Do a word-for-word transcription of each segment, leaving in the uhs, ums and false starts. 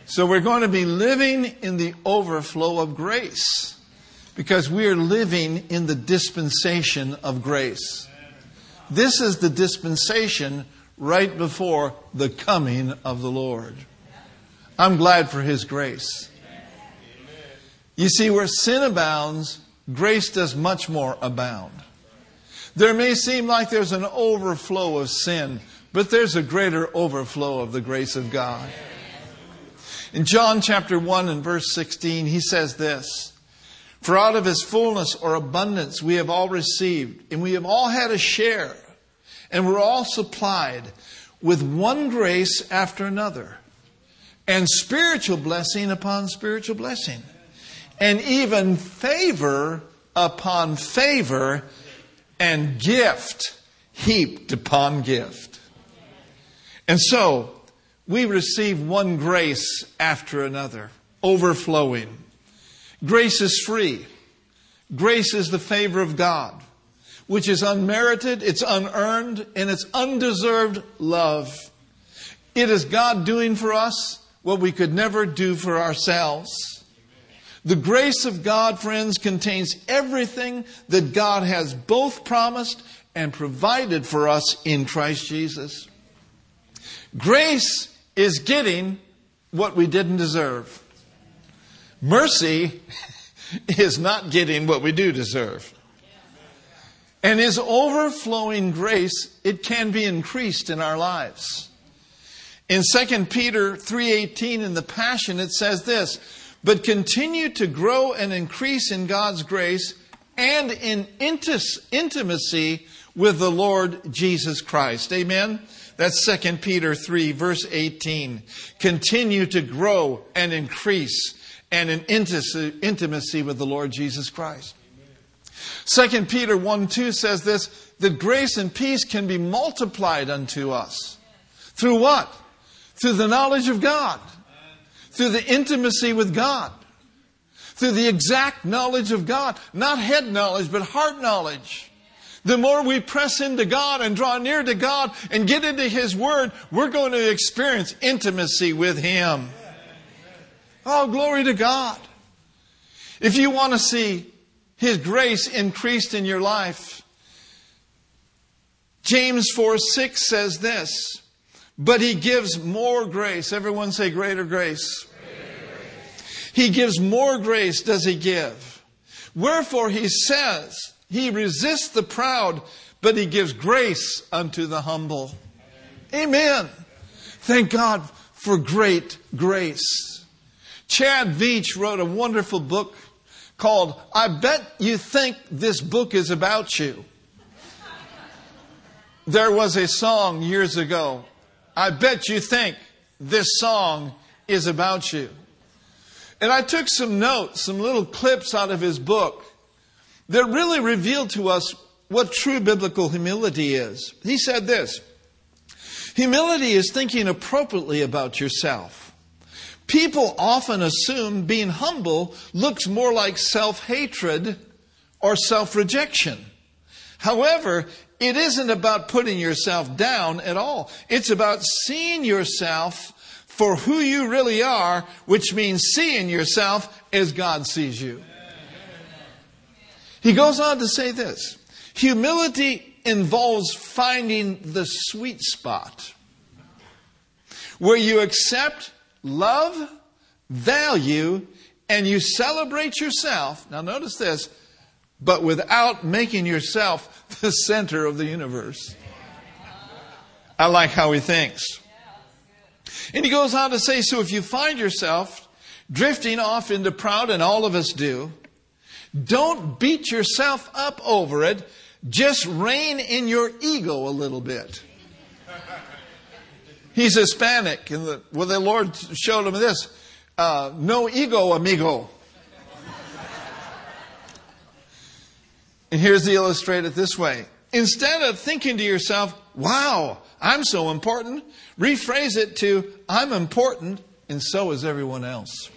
So we're going to be living in the overflow of grace because we are living in the dispensation of grace. This is the dispensation right before the coming of the Lord. I'm glad for His grace. You see, where sin abounds, grace does much more abound. There may seem like there's an overflow of sin, but there's a greater overflow of the grace of God. In John chapter one and verse sixteen, He says this, "For out of His fullness or abundance we have all received, and we have all had a share, and we're all supplied with one grace after another, and spiritual blessing upon spiritual blessing, and even favor upon favor, and gift heaped upon gift." And so, we receive one grace after another, overflowing. Grace is free. Grace is the favor of God, which is unmerited, it's unearned, and it's undeserved love. It is God doing for us what we could never do for ourselves. The grace of God, friends, contains everything that God has both promised and provided for us in Christ Jesus. Grace is getting what we didn't deserve. Mercy is not getting what we do deserve. And His overflowing grace, it can be increased in our lives. In Second Peter three eighteen in the Passion, it says this, "But continue to grow and increase in God's grace and in intimacy with the Lord Jesus Christ." Amen? That's Second Peter three, verse eighteen. Continue to grow and increase and in intimacy with the Lord Jesus Christ. Second Peter one two says this, that grace and peace can be multiplied unto us. Through what? Through the knowledge of God. Through the intimacy with God. Through the exact knowledge of God. Not head knowledge, but heart knowledge. The more we press into God and draw near to God and get into His Word, we're going to experience intimacy with Him. Oh, glory to God. If you want to see His grace increased in your life, James four six says this, "But He gives more grace." Everyone say greater grace. Greater grace. He gives more grace, does He give. Wherefore He says, He resists the proud, but He gives grace unto the humble. Amen. Thank God for great grace. Chad Veach wrote a wonderful book called, "I Bet You Think This Book Is About You." There was a song years ago, "I bet you think this song is about you." And I took some notes, some little clips out of his book that really revealed to us what true biblical humility is. He said this, "Humility is thinking appropriately about yourself. People often assume being humble looks more like self-hatred or self-rejection. However, it isn't about putting yourself down at all. It's about seeing yourself for who you really are, which means seeing yourself as God sees you." He goes on to say this, "Humility involves finding the sweet spot where you accept, love, value, and you celebrate yourself." Now notice this, but without making yourself the center of the universe. I like how he thinks. And he goes on to say, so if you find yourself drifting off into proud, and all of us do, don't beat yourself up over it. Just rein in your ego a little bit. He's Hispanic, and the, well, the Lord showed him this. Uh, no ego, amigo. And here's the illustrated this way. Instead of thinking to yourself, wow, I'm so important, rephrase it to, I'm important, and so is everyone else.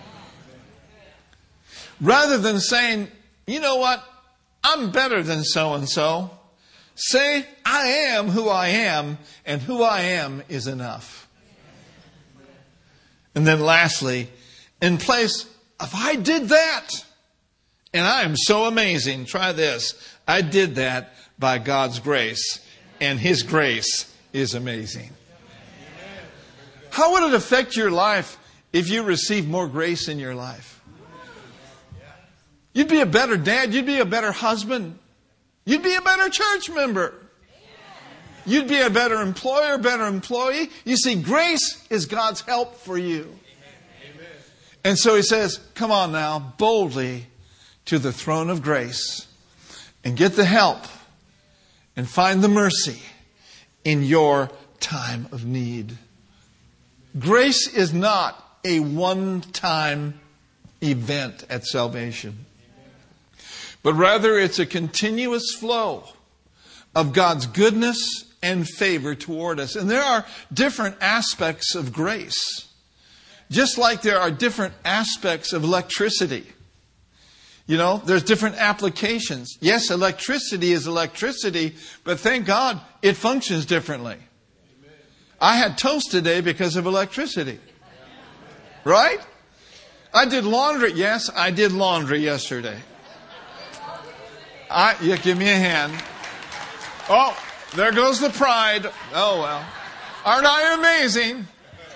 Rather than saying, you know what, I'm better than so-and-so, say, I am who I am, and who I am is enough. And then lastly, in place of I did that, and I am so amazing, try this. I did that by God's grace, and His grace is amazing. How would it affect your life if you received more grace in your life? You'd be a better dad. You'd be a better husband. You'd be a better church member. You'd be a better employer, better employee. You see, grace is God's help for you. And so He says, come on now, boldly to the throne of grace and get the help and find the mercy in your time of need. Grace is not a one-time event at salvation, but rather it's a continuous flow of God's goodness and favor toward us. And there are different aspects of grace, just like there are different aspects of electricity. You know, there's different applications. Yes, electricity is electricity, but thank God it functions differently. I had toast today because of electricity. Right? I did laundry. Yes, I did laundry yesterday. I, yeah, give me a hand. Oh, there goes the pride. Oh, well. Aren't I amazing?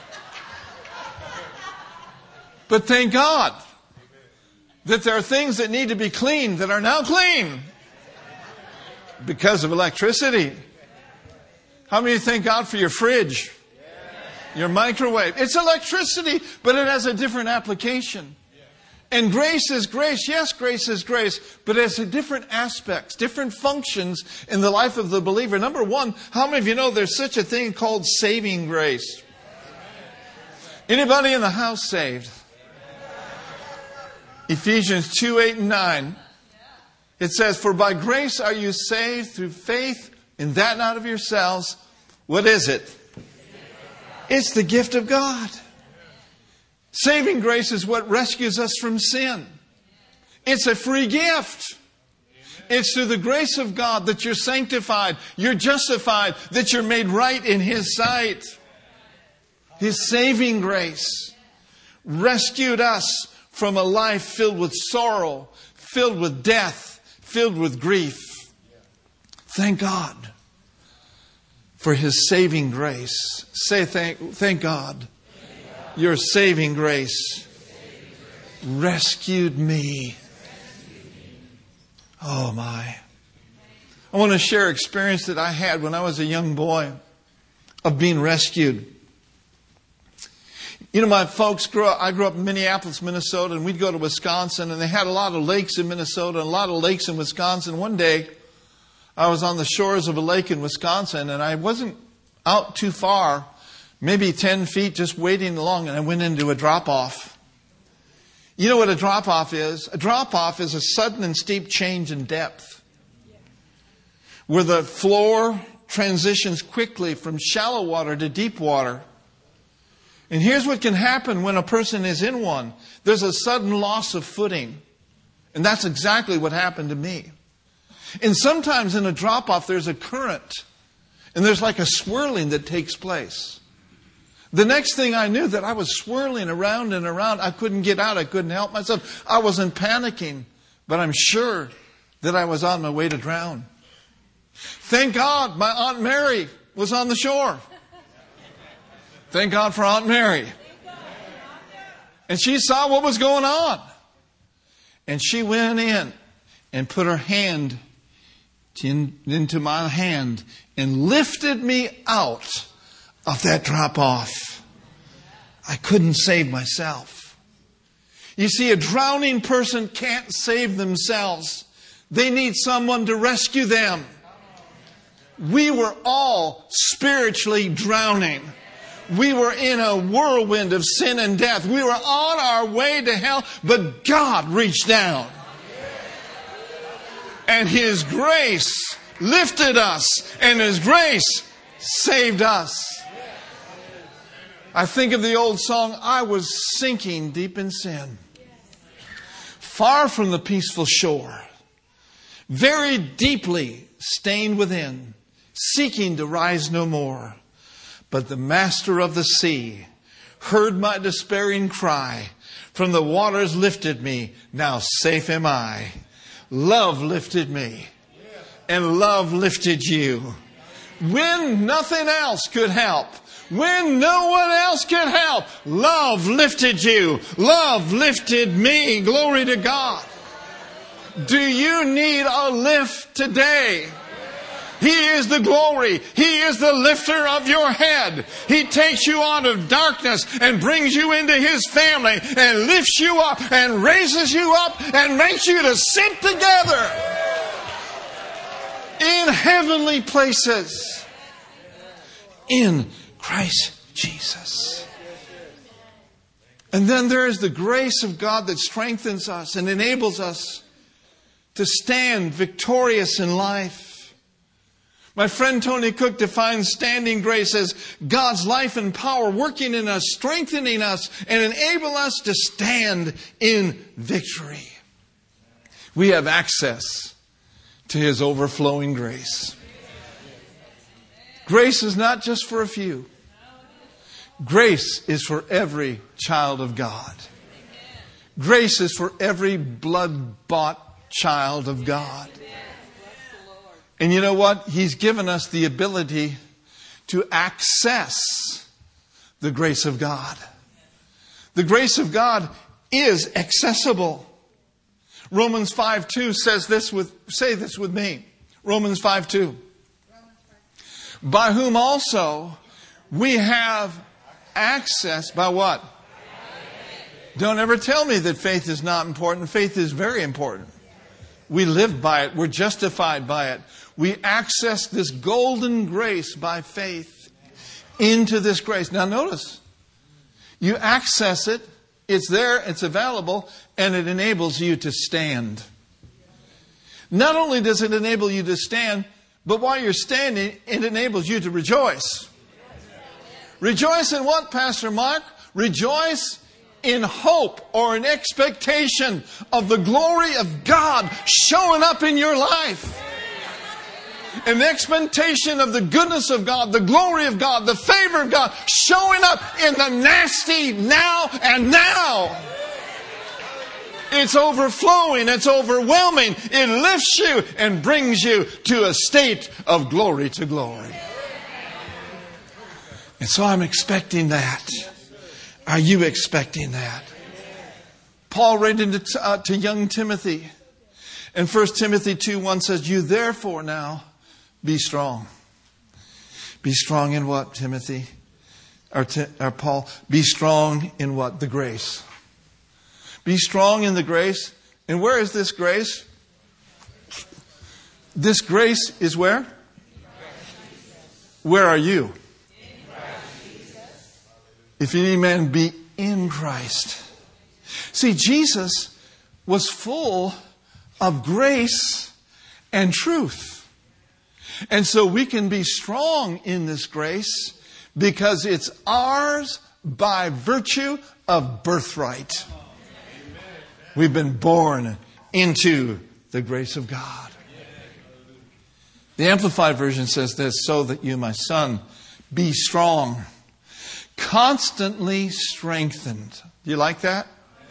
But thank God that there are things that need to be cleaned that are now clean because of electricity. How many thank God for your fridge? Your microwave? It's electricity, but it has a different application. And grace is grace. Yes, grace is grace, but it has different aspects, different functions in the life of the believer. Number one, how many of you know there's such a thing called saving grace? Anybody in the house saved? Ephesians two, eight, and nine. It says, for by grace are you saved through faith, and that not of yourselves. What is it? It's the gift of God. Saving grace is what rescues us from sin. It's a free gift. It's through the grace of God that you're sanctified, you're justified, that you're made right in His sight. His saving grace rescued us from a life filled with sorrow, filled with death, filled with grief. Thank God for His saving grace. Say thank, thank God. Your saving grace rescued me. Oh my. I want to share an experience that I had when I was a young boy of being rescued. You know, my folks grew up, I grew up in Minneapolis, Minnesota, and we'd go to Wisconsin, and they had a lot of lakes in Minnesota and a lot of lakes in Wisconsin. One day, I was on the shores of a lake in Wisconsin, and I wasn't out too far, maybe ten feet, just wading along, and I went into a drop-off. You know what a drop-off is? A drop-off is a sudden and steep change in depth, where the floor transitions quickly from shallow water to deep water. And here's what can happen when a person is in one. There's a sudden loss of footing. And that's exactly what happened to me. And sometimes in a drop-off, there's a current. And there's like a swirling that takes place. The next thing I knew, that I was swirling around and around. I couldn't get out. I couldn't help myself. I wasn't panicking. But I'm sure that I was on my way to drown. Thank God my Aunt Mary was on the shore. Thank God for Aunt Mary. And she saw what was going on. And she went in and put her hand in, into my hand and lifted me out of that drop-off. I couldn't save myself. You see, a drowning person can't save themselves. They need someone to rescue them. We were all spiritually drowning. We were in a whirlwind of sin and death. We were on our way to hell, but God reached down. And His grace lifted us, and His grace saved us. I think of the old song, I was sinking deep in sin, far from the peaceful shore, very deeply stained within, seeking to rise no more. But the master of the sea heard my despairing cry. From the waters lifted me. Now safe am I. Love lifted me. And love lifted you. When nothing else could help. When no one else could help. Love lifted you. Love lifted me. Glory to God. Do you need a lift today? He is the glory. He is the lifter of your head. He takes you out of darkness and brings you into His family and lifts you up and raises you up and makes you to sit together in heavenly places in Christ Jesus. And then there is the grace of God that strengthens us and enables us to stand victorious in life. My friend Tony Cook defines standing grace as God's life and power working in us, strengthening us, and enable us to stand in victory. We have access to His overflowing grace. Grace is not just for a few. Grace is for every child of God. Grace is for every blood-bought child of God. And you know what? He's given us the ability to access the grace of God. The grace of God is accessible. Romans five two says this with, say this with me. Romans five two. By whom also we have access, by what? Don't ever tell me that faith is not important. Faith is very important. We live by it. We're justified by it. We access this golden grace by faith into this grace. Now notice, you access it, it's there, it's available, and it enables you to stand. Not only does it enable you to stand, but while you're standing, it enables you to rejoice. Rejoice in what, Pastor Mark? Rejoice in hope or in expectation of the glory of God showing up in your life. An expectation of the goodness of God, the glory of God, the favor of God showing up in the nasty now and now. It's overflowing, it's overwhelming. It lifts you and brings you to a state of glory to glory. And so I'm expecting that. Are you expecting that? Paul wrote into, uh, to young Timothy. And First Timothy two one says, you therefore now be strong. Be strong in what, Timothy? Or, t- or Paul? Be strong in what? The grace. Be strong in the grace. And where is this grace? This grace is where? Where are you? If any man be in Christ. See, Jesus was full of grace and truth. And so we can be strong in this grace because it's ours by virtue of birthright. We've been born into the grace of God. The Amplified Version says this, so that you, my son, be strong, constantly strengthened. Do you like that?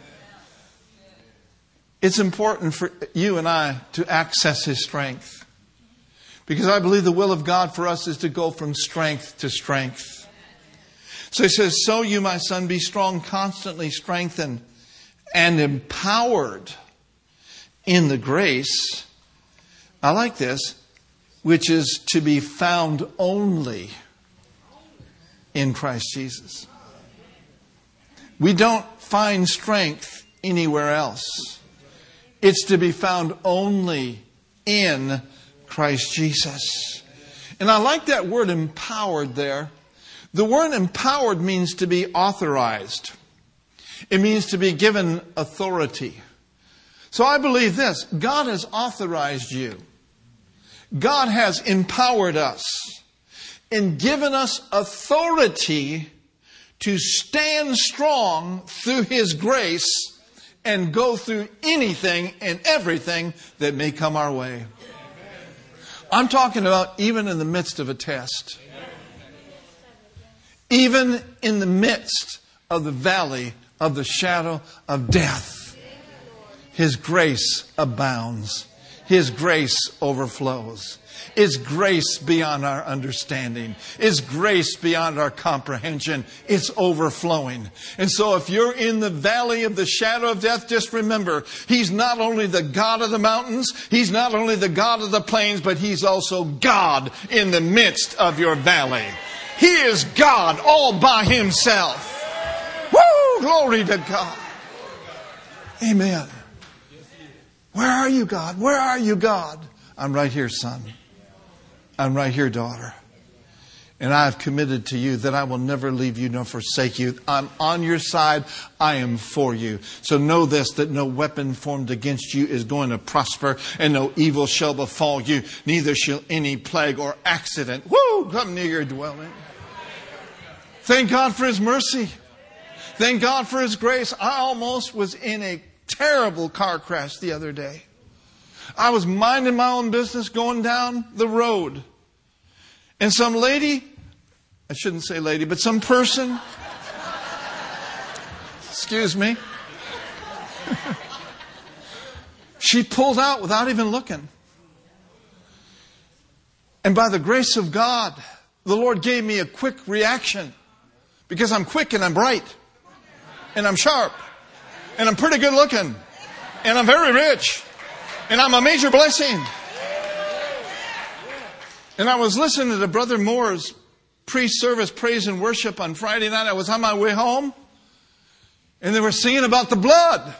It's important for you and I to access His strength. Because I believe the will of God for us is to go from strength to strength. So He says, so you, my son, be strong, constantly strengthened and empowered in the grace. I like this, which is to be found only in Christ Jesus. We don't find strength anywhere else. It's to be found only in Christ Jesus. And I like that word empowered there. The word empowered means to be authorized. It means to be given authority. So I believe this. God has authorized you. God has empowered us and given us authority to stand strong through His grace and go through anything and everything that may come our way. I'm talking about even in the midst of a test. Even in the midst of the valley of the shadow of death, His grace abounds. His grace overflows. It's grace beyond our understanding. It's grace beyond our comprehension. It's overflowing. And so if you're in the valley of the shadow of death, just remember, He's not only the God of the mountains, He's not only the God of the plains, but He's also God in the midst of your valley. He is God all by Himself. Woo! Glory to God. Amen. Where are you, God? Where are you, God? I'm right here, son. I'm right here, daughter. And I have committed to you that I will never leave you nor forsake you. I'm on your side. I am for you. So know this, that no weapon formed against you is going to prosper, and no evil shall befall you. Neither shall any plague or accident, woo, come near your dwelling. Thank God for His mercy. Thank God for His grace. I almost was in a terrible car crash the other day. I was minding my own business going down the road. And some lady, I shouldn't say lady, but some person, excuse me, she pulled out without even looking. And by the grace of God, the Lord gave me a quick reaction. Because I'm quick and I'm bright. And I'm sharp. And I'm pretty good looking. And I'm very rich. And I'm a major blessing. And I was listening to Brother Moore's pre-service praise and worship on Friday night. I was on my way home. And they were singing about the blood.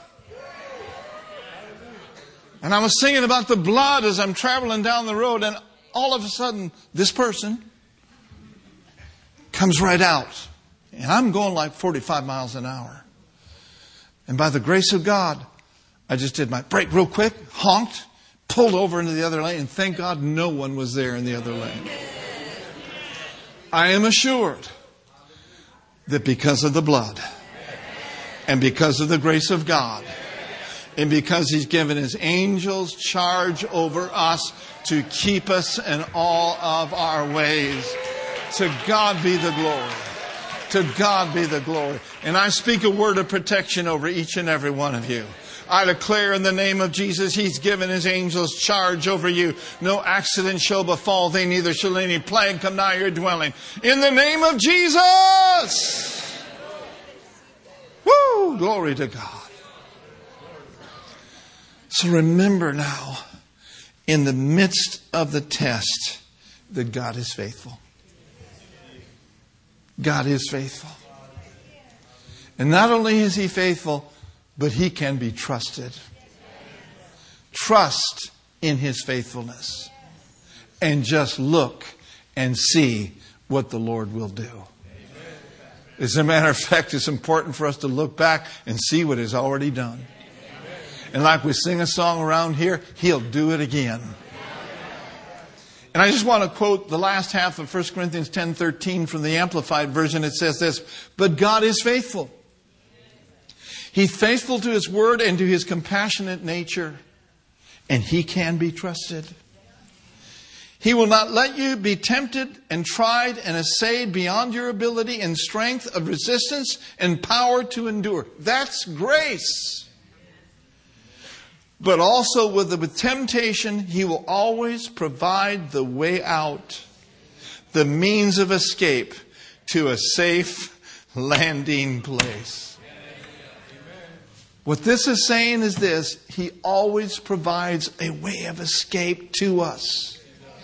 And I was singing about the blood as I'm traveling down the road. And all of a sudden, this person comes right out. And I'm going like forty-five miles an hour. And by the grace of God, I just did my brake real quick, honked, pulled over into the other lane, and thank God no one was there in the other lane. I am assured that because of the blood, and because of the grace of God, and because He's given His angels charge over us to keep us in all of our ways, to God be the glory. To God be the glory. And I speak a word of protection over each and every one of you. I declare in the name of Jesus, He's given His angels charge over you. No accident shall befall thee, neither shall any plague come nigh your dwelling. In the name of Jesus! Woo! Glory to God. So remember now, in the midst of the test, that God is faithful. God is faithful. And not only is He faithful, but He can be trusted. Trust in His faithfulness. And just look and see what the Lord will do. As a matter of fact, it's important for us to look back and see what He's already done. And like we sing a song around here, He'll do it again. And I just want to quote the last half of First Corinthians ten thirteen from the Amplified Version. It says this, but God is faithful. He's faithful to His word and to His compassionate nature. And He can be trusted. He will not let you be tempted and tried and assayed beyond your ability and strength of resistance and power to endure. That's grace. But also with, the, with temptation, He will always provide the way out, the means of escape to a safe landing place. What this is saying is this: He always provides a way of escape to us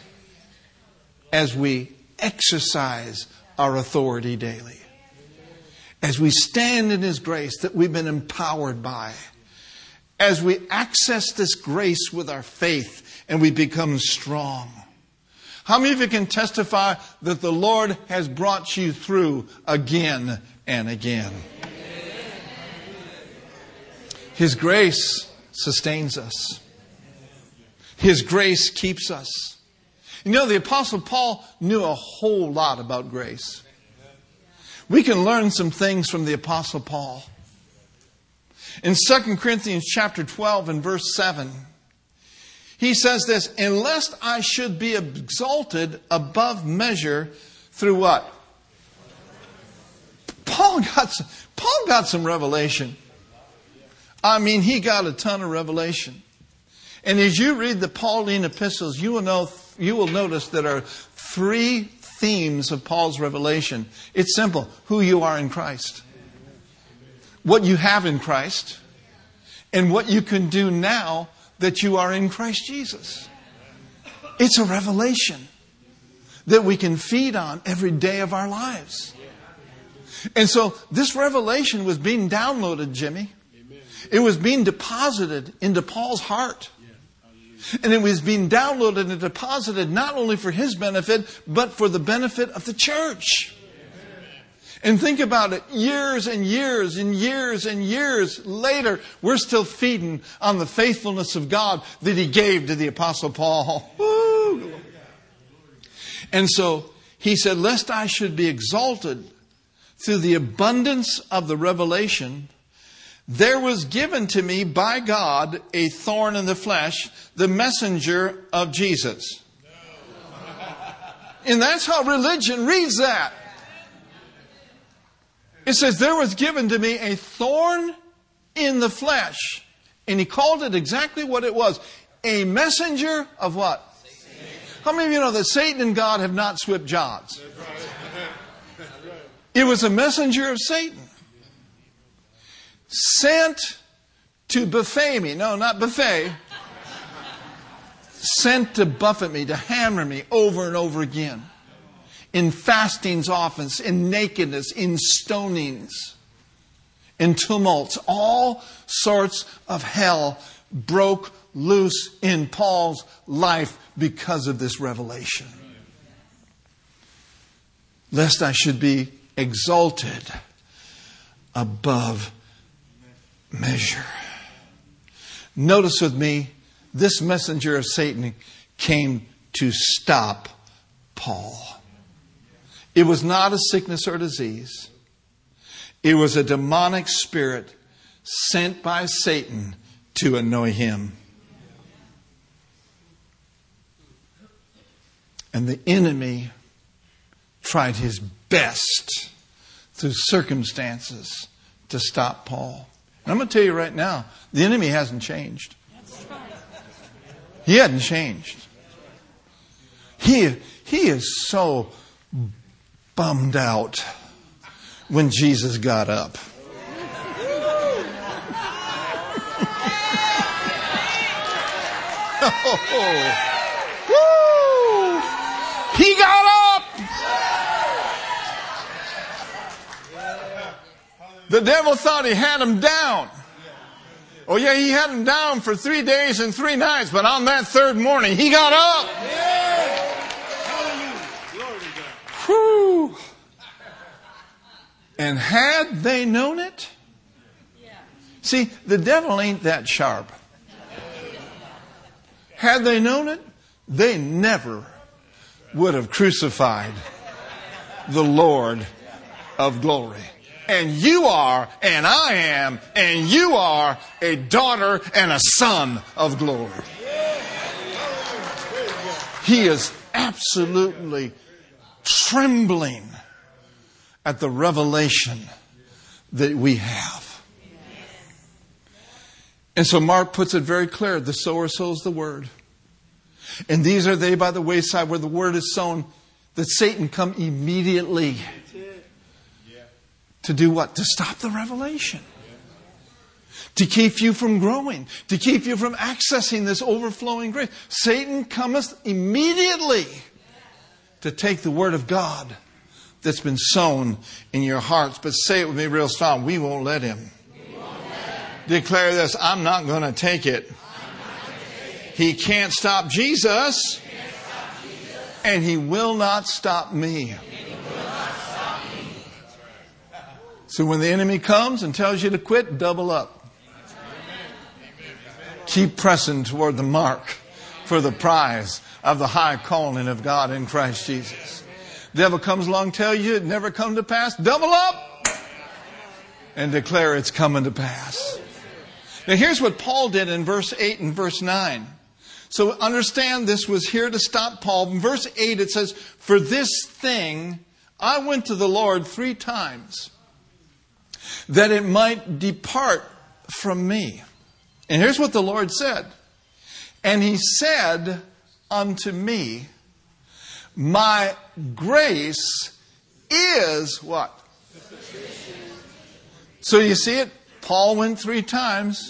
as we exercise our authority daily. As we stand in His grace that we've been empowered by. As we access this grace with our faith and we become strong. How many of you can testify that the Lord has brought you through again and again? His grace sustains us. His grace keeps us. You know, the Apostle Paul knew a whole lot about grace. We can learn some things from the Apostle Paul. In Second Corinthians chapter twelve and verse seven, he says this, and lest I should be exalted above measure through what? Paul got some, Paul got some revelation. I mean, he got a ton of revelation. And as you read the Pauline epistles, you will know, you will notice that there are three themes of Paul's revelation. It's simple. Who you are in Christ. What you have in Christ. And what you can do now that you are in Christ Jesus. It's a revelation that we can feed on every day of our lives. And so this revelation was being downloaded, Jimmy. It was being deposited into Paul's heart. And it was being downloaded and deposited not only for his benefit, but for the benefit of the church. And think about it, years and years and years and years later, we're still feeding on the faithfulness of God that He gave to the Apostle Paul. Woo! And so he said, lest I should be exalted through the abundance of the revelation, there was given to me by God a thorn in the flesh, the messenger of Jesus. And that's how religion reads that. It says, there was given to me a thorn in the flesh. And he called it exactly what it was. A messenger of what? Satan. How many of you know that Satan and God have not swapped jobs? It was a messenger of Satan. Sent to buffet me. No, not buffet. Sent to buffet me, to hammer me over and over again. In fastings often, in nakedness, in stonings, in tumults. All sorts of hell broke loose in Paul's life because of this revelation. Lest I should be exalted above measure. Notice with me, this messenger of Satan came to stop Paul. It was not a sickness or disease. It was a demonic spirit sent by Satan to annoy him. And the enemy tried his best through circumstances to stop Paul. And I'm going to tell you right now, the enemy hasn't changed. He hadn't changed. He, he is so bummed out when Jesus got up. Oh, woo! He got up! The devil thought he had him down. Oh yeah, he had him down for three days and three nights, but on that third morning, he got up. Whew. And had they known it? See, the devil ain't that sharp. Had they known it, they never would have crucified the Lord of glory. And you are, and I am, and you are a daughter and a son of glory. He is absolutely trembling at the revelation that we have. And so Mark puts it very clear. The sower sows the word. And these are they by the wayside where the word is sown, that Satan come immediately. To do what? To stop the revelation. To keep you from growing. To keep you from accessing this overflowing grace. Satan cometh immediately to take the word of God that's been sown in your hearts. But say it with me real strong. We won't let him. We won't let him. Declare this. I'm not going to take it. He can't stop Jesus. He can't stop Jesus. And he will not stop me. So when the enemy comes and tells you to quit, double up. Keep pressing toward the mark for the prize of the high calling of God in Christ Jesus. The devil comes along and tells you it never come to pass, double up and declare it's coming to pass. Now here's what Paul did in verse eight and verse nine. So understand this was here to stop Paul. In verse eight it says, for this thing I went to the Lord three times. that it might depart from me. And here's what the Lord said. And he said unto me, my grace is what? So you see it? Paul went three times.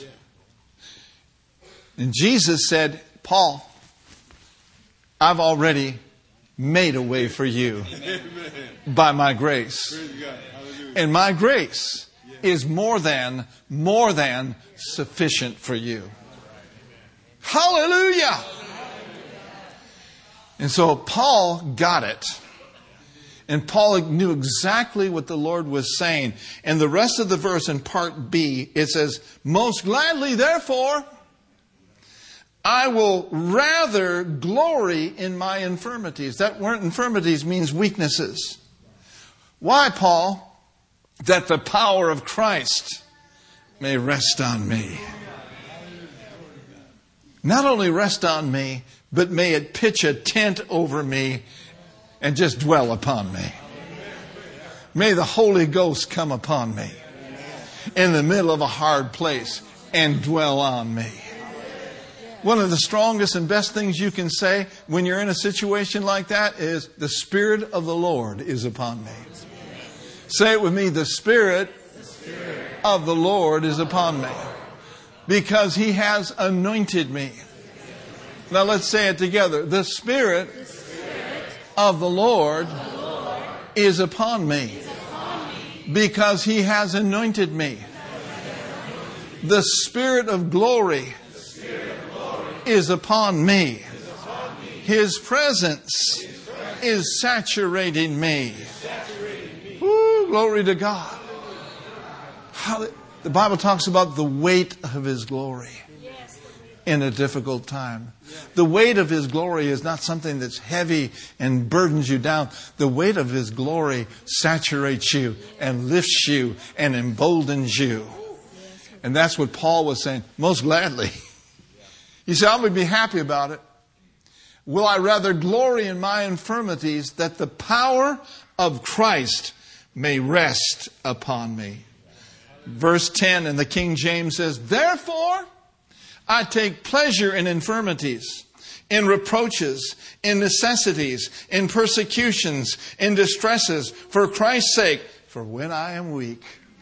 And Jesus said, Paul, I've already made a way for you by my grace. And my grace is more than, more than sufficient for you. Hallelujah! And so Paul got it. And Paul knew exactly what the Lord was saying. And the rest of the verse in part B, it says, most gladly, therefore, I will rather glory in my infirmities. That word infirmities means weaknesses. Why, Paul? That the power of Christ may rest on me. Not only rest on me, but may it pitch a tent over me and just dwell upon me. May the Holy Ghost come upon me in the middle of a hard place and dwell on me. One of the strongest and best things you can say when you're in a situation like that is, the Spirit of the Lord is upon me. Say it with me, the Spirit of the Lord is upon me. Because He has anointed me. Now let's say it together. The Spirit of the Lord is upon me. Because He has anointed me. The Spirit of glory is upon me. His presence is saturating me. Woo, glory to God. How the Bible talks about the weight of His glory in a difficult time. The weight of His glory is not something that's heavy and burdens you down. The weight of His glory saturates you and lifts you and emboldens you. And that's what Paul was saying. Most gladly. He said, I would be happy about it. Will I rather glory in my infirmities, that the power of Christ may rest upon me. Verse ten in the King James says, therefore I take pleasure in infirmities, in reproaches, in necessities, in persecutions, in distresses, for Christ's sake. For when I am weak,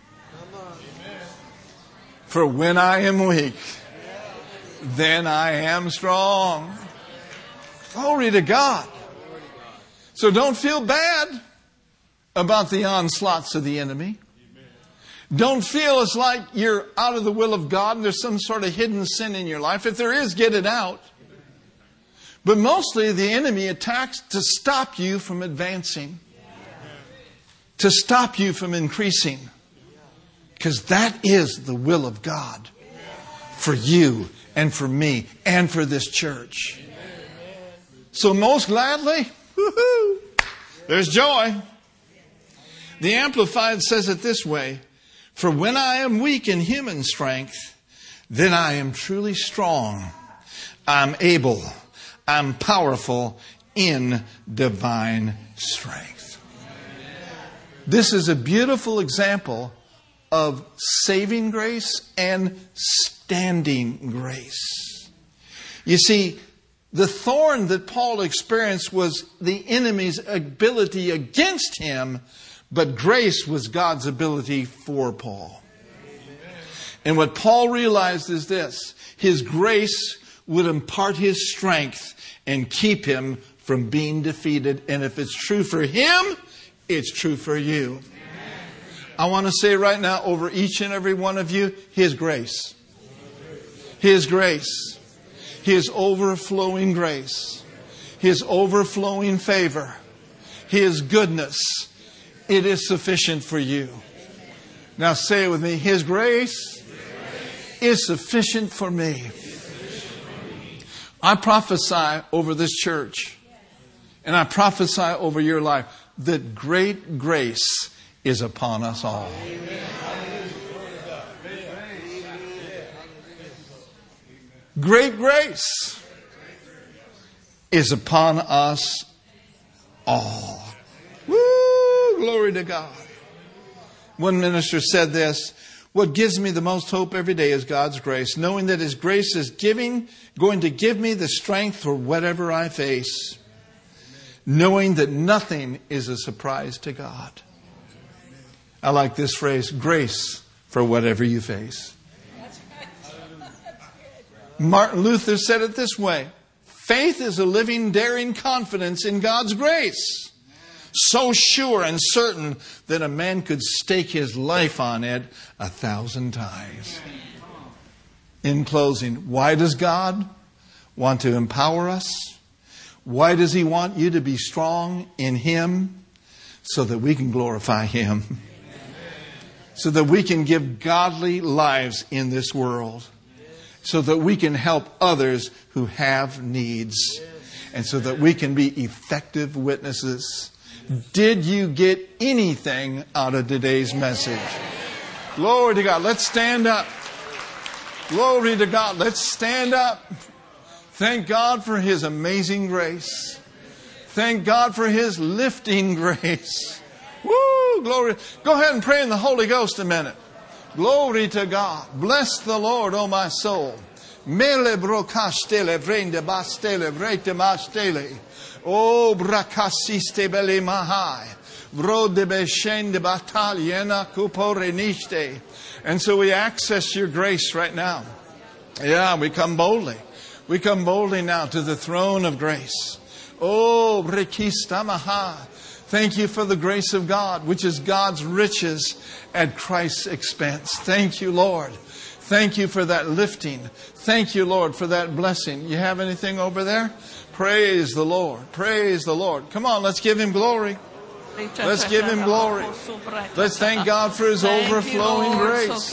for when I am weak, then I am strong. Glory to God. So don't feel bad about the onslaughts of the enemy. Don't feel it's like you're out of the will of God and there's some sort of hidden sin in your life. If there is, get it out. But mostly the enemy attacks to stop you from advancing. To stop you from increasing. Because that is the will of God for you and for me and for this church. So most gladly, woo-hoo, there's joy. The Amplified says it this way. For when I am weak in human strength, then I am truly strong. I'm able. I'm powerful in divine strength. This is a beautiful example of saving grace and standing grace. You see, the thorn that Paul experienced was the enemy's ability against him, but grace was God's ability for Paul. And what Paul realized is this: his grace would impart his strength and keep him from being defeated. And if it's true for him, it's true for you. I want to say right now over each and every one of you, His grace. His grace. His overflowing grace. His overflowing favor. His goodness. It is sufficient for you. Now say it with me. His grace is sufficient for me. I prophesy over this church, and I prophesy over your life, that great grace is upon us all. Great grace is upon us all. Woo! Glory to God. One minister said this: what gives me the most hope every day is God's grace, knowing that His grace is giving, going to give me the strength for whatever I face, knowing that nothing is a surprise to God. I like this phrase, grace for whatever you face. Martin Luther said it this way: faith is a living, daring confidence in God's grace, so sure and certain that a man could stake his life on it a thousand times. In closing, why does God want to empower us? Why does He want you to be strong in Him? So that we can glorify Him. So that we can give godly lives in this world. So that we can help others who have needs. And so that we can be effective witnesses. Did you get anything out of today's message? Glory to God. Let's stand up. Glory to God. Let's stand up. Thank God for His amazing grace. Thank God for His lifting grace. Woo! Glory. Go ahead and pray in the Holy Ghost a minute. Glory to God. Bless the Lord, O my soul. Mele brocastele vrende bastele vrete mastele. O bracasiste bele mahai. Vrode beshende bataliena cuporeniste. And so we access your grace right now. Yeah, we come boldly. We come boldly now to the throne of grace. Oh, brekista maha. Thank you for the grace of God, which is God's riches at Christ's expense. Thank you, Lord. Thank you for that lifting. Thank you, Lord, for that blessing. You have anything over there? Praise the Lord. Praise the Lord. Come on, let's give Him glory. Let's give Him glory. Let's thank God for His overflowing grace.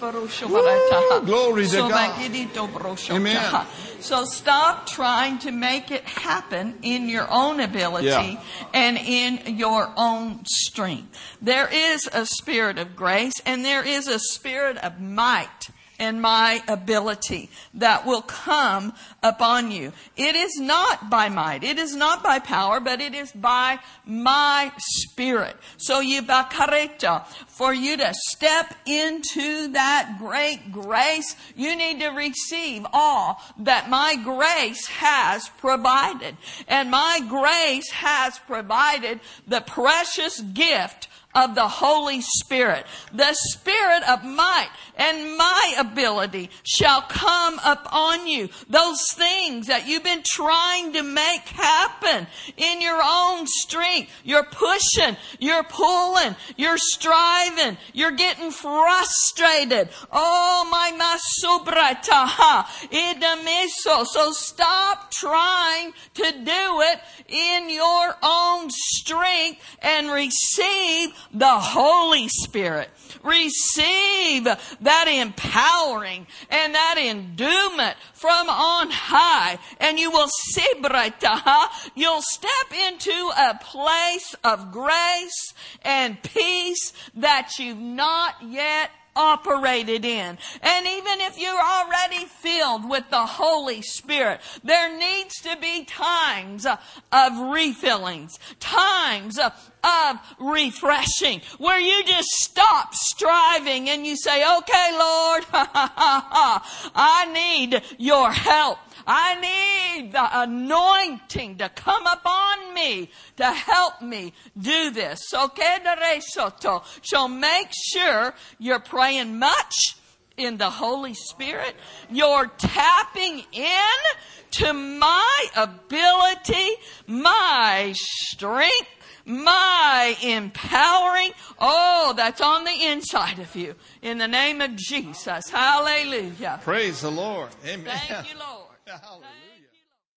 Woo, glory to God. Amen. So stop trying to make it happen in your own ability yeah. and in your own strength. There is a spirit of grace and there is a spirit of might and my ability that will come upon you. It is not by might, it is not by power, but it is by my Spirit. So you bakareta, for you to step into that great grace, you need to receive all that my grace has provided. And my grace has provided the precious gift of the Holy Spirit. The Spirit of might and my ability shall come upon you. Those things that you've been trying to make happen in your own strength. You're pushing, you're pulling, you're striving, you're getting frustrated. Oh, my masubrataha idamiso. So stop trying to do it in your own strength and receive the Holy Spirit. Receive that empowering and that endowment from on high. And you will see, you'll step into a place of grace and peace that you've not yet operated in. And even if you're already filled with the Holy Spirit, there needs to be times of refillings, times of of refreshing, where you just stop striving and you say, okay, Lord, I need your help. I need the anointing to come upon me to help me do this. So make sure you're praying much in the Holy Spirit. You're tapping in to my ability, my strength, my empowering. Oh, that's on the inside of you. In the name of Jesus. Hallelujah. Praise the Lord. Amen. Thank you, Lord. Hallelujah.